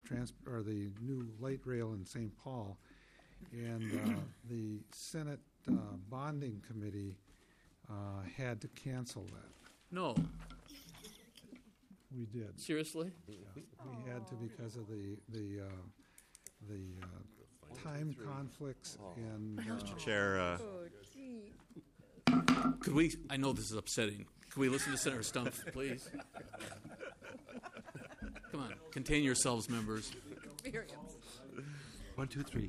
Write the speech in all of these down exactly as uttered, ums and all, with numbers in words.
trans or the new light rail in Saint Paul, and uh, the Senate uh, bonding committee uh, had to cancel that. No, We did. seriously? We had to because of the the uh, the uh, time conflicts and. Uh, Mister Chair, uh, Oh, gee. Could we, I know this is upsetting. Could we listen to Senator Stumpf, please? Come on, contain yourselves, members. Experience. One, two, three.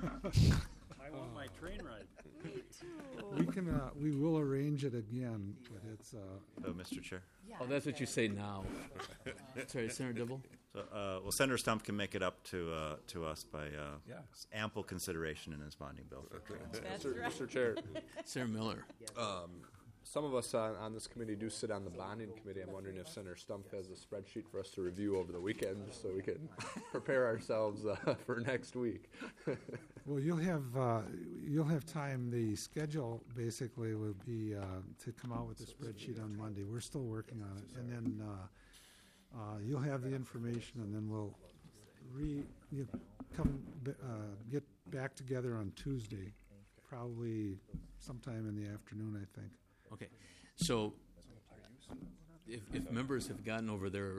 I want my train ride. Me too. We can, uh, we will arrange it again, but it's, uh, so, Mister Chair. Yeah. Oh, that's what you say now. Sorry, Senator Dibble? So, uh, well, Senator Stump can make it up to uh, to us by uh, Yeah. ample consideration in his bonding bill. That's Mister right. Mister Chair, Senator Miller? some of us on, on this committee do sit on the bonding committee. I'm wondering if Senator Stump has a spreadsheet for us to review over the weekend so we can prepare ourselves uh, for next week. well, you'll have, uh, you'll have time, the schedule basically will be uh, to come out with the spreadsheet on Monday. We're still working on it. And then uh, uh, you'll have the information and then we'll re, you come, b- uh, get back together on Tuesday, probably sometime in the afternoon, I think. Okay, so if, if members have gotten over their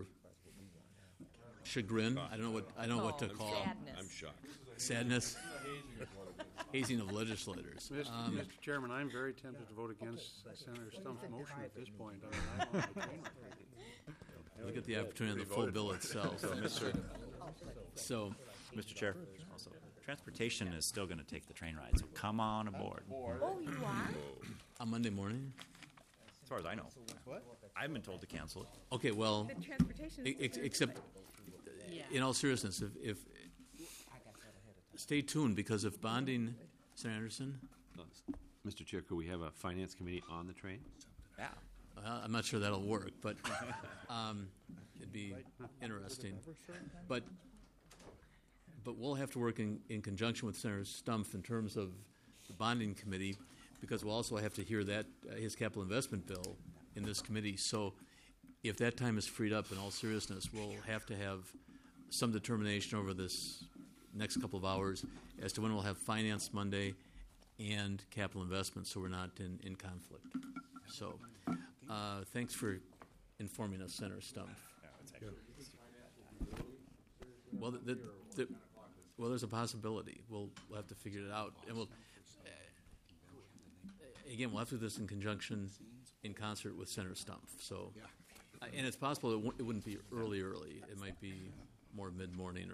chagrin, I don't know what, I don't know what to Oh, call it. sadness. I'm shocked. Sadness, hazing of legislators. Mister Um, Mister Chairman, I'm very tempted to vote against Senator Stump's motion at this point. I mean, I want my train ride. Look at the opportunity on the full bill itself. So, Mister So, Mister Chair, also, transportation is still going to take the train ride, so come on aboard. Oh, you are? on Monday morning? As far as I know. What? I've been told to cancel it. Okay, well, The transportation. e- ex- except, in all seriousness, if, if, stay tuned, because if bonding, Senator Anderson, Mister Chair, could we have a finance committee on the train? Yeah. well, I'm not sure that'll work, but um, it'd be interesting. But but we'll have to work in, in conjunction with Senator Stumpf in terms of the bonding committee, because we'll also have to hear that uh, his capital investment bill in this committee. So if that time is freed up, in all seriousness, we'll have to have some determination over this next couple of hours as to when we'll have finance Monday and capital investment, so we're not in, in conflict. So uh, thanks for informing us, Senator Stumpf. Well, the, the, the, well, there's a possibility. We'll, we'll have to figure it out, and we'll uh, again we'll have to do this in conjunction, in concert with Senator Stumpf. So, uh, and it's possible it, w- it wouldn't be early, early. It might be more mid morning